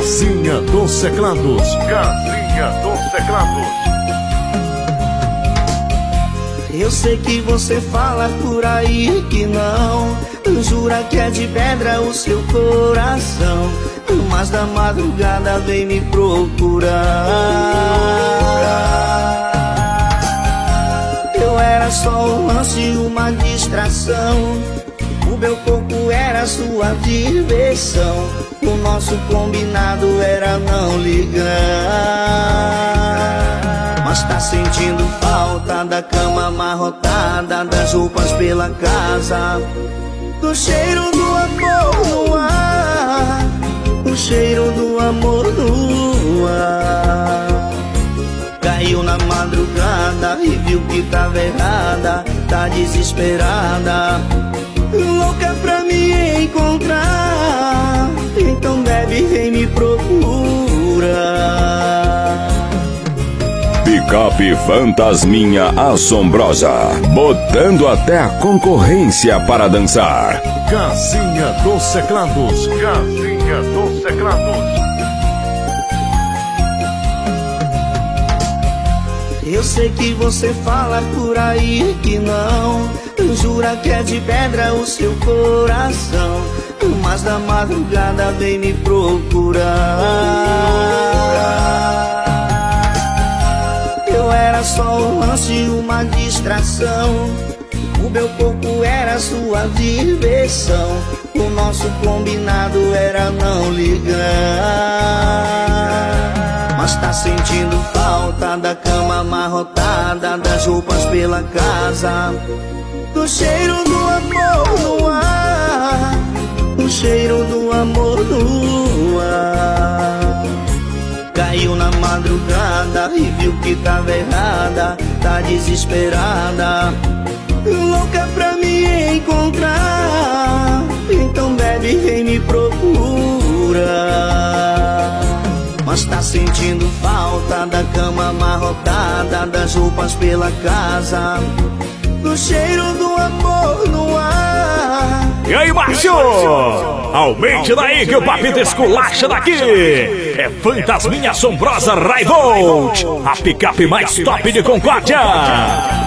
Casinha dos Teclados. Casinha dos Teclados. Eu sei que você fala por aí que não, jura que é de pedra o seu coração, mas da madrugada vem me procurar. Eu era só um lance, uma distração, o meu corpo era sua diversão, o nosso combinado era não ligar. Mas tá sentindo falta da cama amarrotada, das roupas pela casa, do cheiro do amor no ar, o cheiro do amor no ar. Caiu na madrugada e viu que tava errada, tá desesperada, louca pra me encontrar. Então bebe, vem me procurar. Picape Fantasminha Assombrosa, botando até a concorrência para dançar. Casinha dos Teclados. Casinha dos Teclados. Eu sei que você fala por aí que não, jura que é de pedra o seu coração, mas da madrugada vem me procurar. Eu era só um lance, uma distração, o meu corpo era sua diversão, o nosso combinado era não ligar. Mas tá sentindo falta da cama amarrotada, das roupas pela casa, do cheiro do amor no ar, o cheiro do amor no ar. Caiu na madrugada e viu que tava errada, tá desesperada, louca pra me encontrar. Então bebe, vem me procurar. Mas tá sentindo falta da cama amarrotada, das roupas pela casa, do cheiro do amor no ar. E aí, Márcio? Aumente daí que o papito esculacha daqui. É Fantasminha Assombrosa Raivolt, a picape mais top de Concórdia.